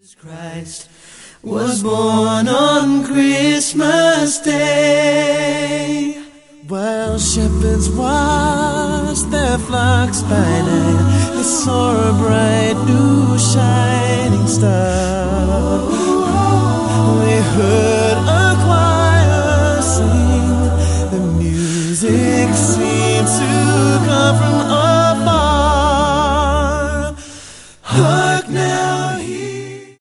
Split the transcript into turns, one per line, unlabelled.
Christ was born on Christmas Day.
While shepherds watched their flocks by night, they saw a bright new shining star. They heard a choir sing. The music seemed to come from